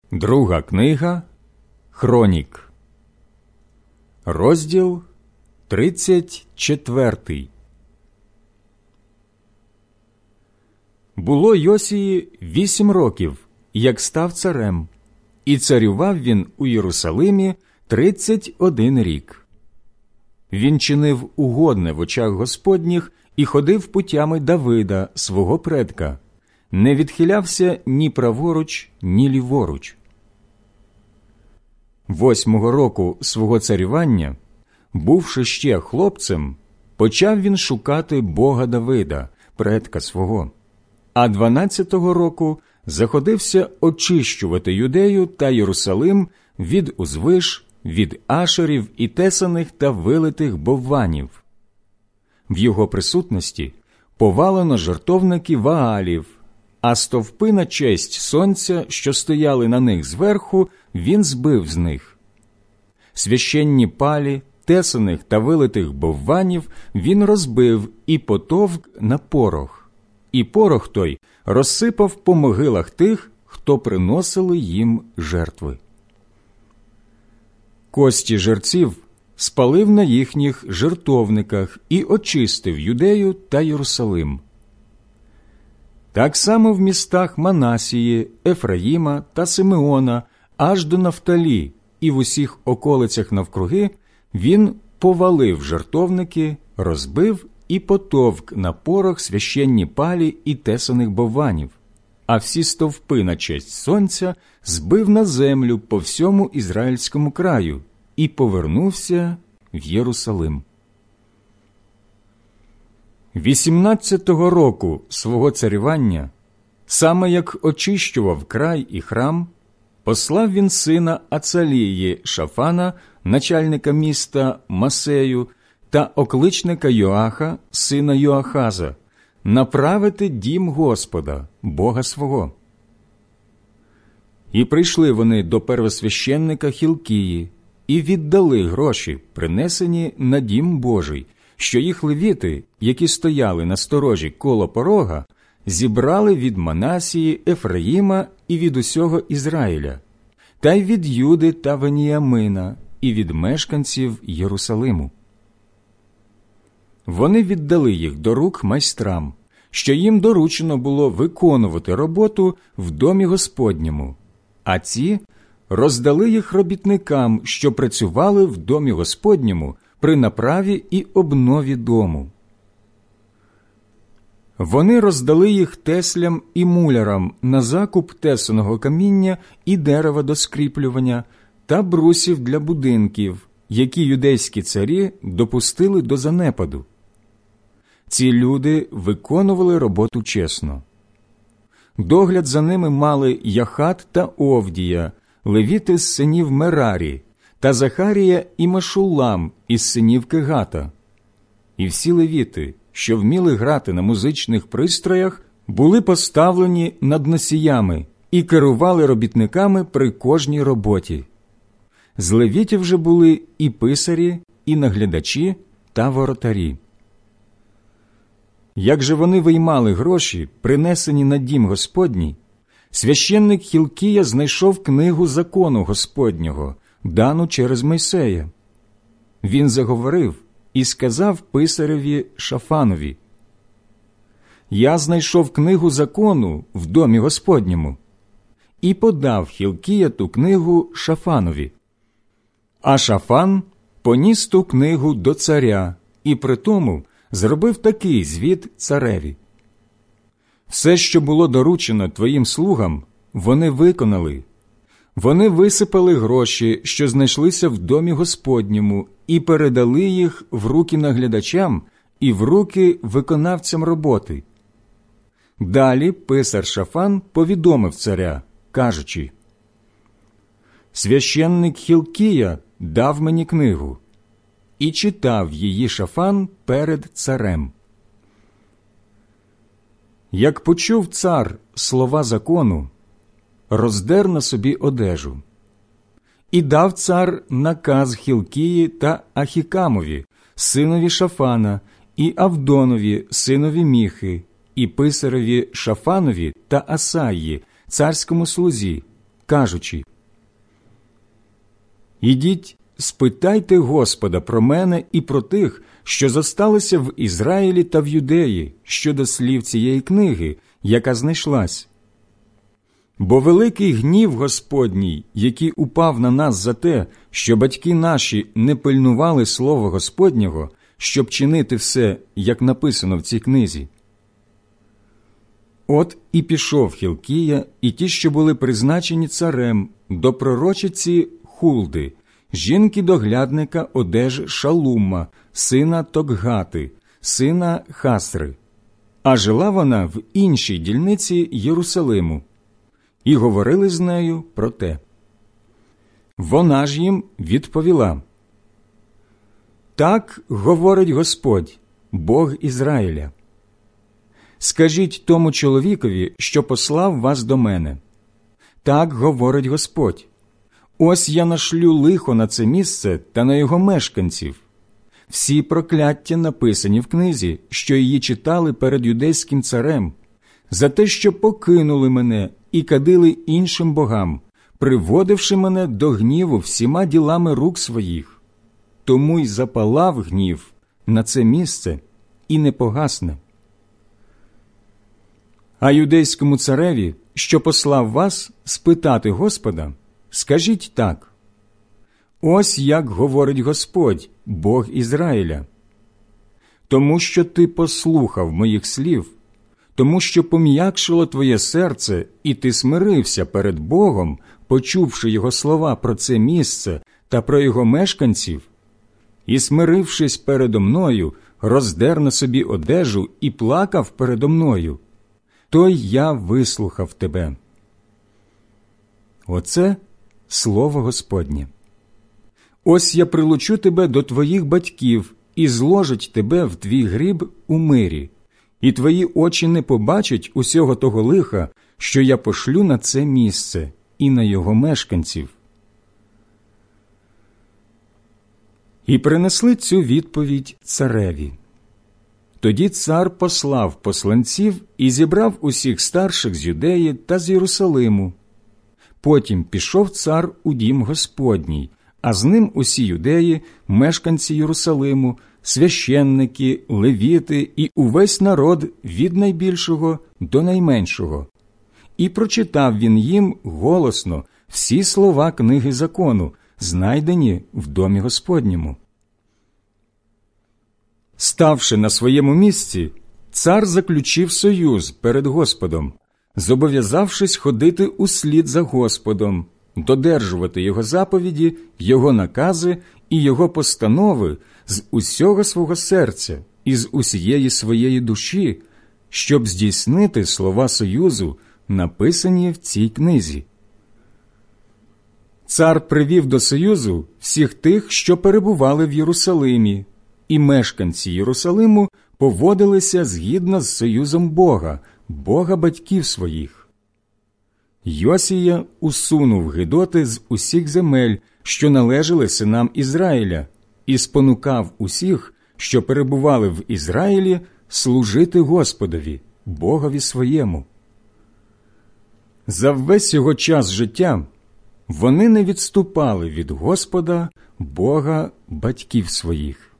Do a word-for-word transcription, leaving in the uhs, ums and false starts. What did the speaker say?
Друга книга Хронік, розділ тридцять четвертий. Було Йосії вісім років, як став царем, і царював він у Єрусалимі тридцять один рік. Він чинив угодне в очах Господніх і ходив путями Давида, свого предка, не відхилявся ні праворуч, ні ліворуч. Восьмого року свого царювання, бувши ще хлопцем, почав він шукати Бога Давида, предка свого, а дванадцятого року заходився очищувати Юдею та Єрусалим від узвиш, від ашерів і тесаних та вилитих бовванів. В його присутності повалено жертовники Ваалів, а стовпи на честь сонця, що стояли на них зверху, він збив з них. Священні палі, тесаних та вилитих бовванів він розбив і потовк на порох, і порох той розсипав по могилах тих, хто приносили їм жертви. Кості жерців спалив на їхніх жертовниках і очистив Юдею та Єрусалим. Так само в містах Манасії, Ефраїма та Симеона, аж до Нафталі, і в усіх околицях навкруги він повалив жертовники, розбив і потовк на порох священні палі і тесаних бовванів, а всі стовпи на честь сонця збив на землю по всьому Ізраїльському краю і повернувся в Єрусалим. Вісімнадцятого року свого царювання, саме як очищував край і храм, послав він сина Ацалії Шафана, начальника міста Масею, та окличника Йоаха, сина Йоахаза, направити дім Господа, Бога свого. І прийшли вони до первосвященника Хілкії і віддали гроші, принесені на дім Божий, що їх левіти, які стояли на сторожі коло порога, зібрали від Манасії, Ефраїма і від усього Ізраїля, та й від Юди та Веніямина, і від мешканців Єрусалиму. Вони віддали їх до рук майстрам, що їм доручено було виконувати роботу в домі Господньому, а ці роздали їх робітникам, що працювали в домі Господньому при направі і обнові дому. Вони роздали їх теслям і мулярам на закуп тесаного каміння і дерева до скріплювання та брусів для будинків, які юдейські царі допустили до занепаду. Ці люди виконували роботу чесно. Догляд за ними мали Яхат та Овдія, левіти з синів Мерарі, та Захарія і Машулам із синів Кегата. І всі левіти, що вміли грати на музичних пристроях, були поставлені над носіями і керували робітниками при кожній роботі. З левітів же були і писарі, і наглядачі та воротарі. Як же вони виймали гроші, принесені на дім Господній, священник Хілкія знайшов книгу закону Господнього, дану через Мойсея. Він заговорив і сказав писареві Шафанові: «Я знайшов книгу закону в домі Господньому». І подав Хілкія ту книгу Шафанові. А Шафан поніс ту книгу до царя і притому зробив такий звіт цареві: «Все, що було доручено твоїм слугам, вони виконали. Вони висипали гроші, що знайшлися в домі Господньому, і передали їх в руки наглядачам і в руки виконавцям роботи». Далі писар Шафан повідомив царя, кажучи: «Священник Хілкія дав мені книгу». І читав її Шафан перед царем. Як почув цар слова закону, роздер на собі одежу. І дав цар наказ Хілкії та Ахікамові, синові Шафана, і Авдонові, синові Міхи, і писареві Шафанові та Асаї, царському слузі, кажучи: «Ідіть, спитайте Господа про мене і про тих, що зосталися в Ізраїлі та в Юдеї щодо слів цієї книги, яка знайшлась. Бо великий гнів Господній, який упав на нас за те, що батьки наші не пильнували слова Господнього, щоб чинити все, як написано в цій книзі». От і пішов Хілкія і ті, що були призначені царем, до пророчиці Хулди, жінки-доглядника одежі Шалума, сина Токгати, сина Хасри. А жила вона в іншій дільниці Єрусалиму. І говорили з нею про те. Вона ж їм відповіла: «Так говорить Господь, Бог Ізраїля. Скажіть тому чоловікові, що послав вас до мене. Так говорить Господь. Ось я нашлю лихо на це місце та на його мешканців. Всі прокляття написані в книзі, що її читали перед юдейським царем, за те, що покинули мене і кадили іншим богам, приводивши мене до гніву всіма ділами рук своїх. Тому й запалав гнів на це місце і не погасне. А юдейському цареві, що послав вас спитати Господа, скажіть так: ось як говорить Господь, Бог Ізраїля. Тому що ти послухав моїх слів, тому що пом'якшило твоє серце, і ти смирився перед Богом, почувши його слова про це місце та про його мешканців, і, смирившись передо мною, роздер на собі одежу і плакав передо мною, то й я вислухав тебе». Оце слово Господнє. «Ось я прилучу тебе до твоїх батьків і зложить тебе в твій гріб у мирі, і твої очі не побачать усього того лиха, що я пошлю на це місце і на його мешканців». І принесли цю відповідь цареві. Тоді цар послав посланців і зібрав усіх старших з Юдеї та з Єрусалиму. Потім пішов цар у дім Господній, а з ним усі юдеї, мешканці Єрусалиму, священники, левіти і увесь народ від найбільшого до найменшого. І прочитав він їм голосно всі слова книги закону, знайдені в домі Господньому. Ставши на своєму місці, цар заключив союз перед Господом, зобов'язавшись ходити услід за Господом, додержувати його заповіді, його накази і його постанови з усього свого серця і з усієї своєї душі, щоб здійснити слова союзу, написані в цій книзі. Цар привів до союзу всіх тих, що перебували в Єрусалимі, і мешканці Єрусалиму поводилися згідно з союзом Бога, Бога батьків своїх. Йосія усунув гидоти з усіх земель, що належали синам Ізраїля, і спонукав усіх, що перебували в Ізраїлі, служити Господові, Богові своєму. За весь його час життя вони не відступали від Господа, Бога батьків своїх.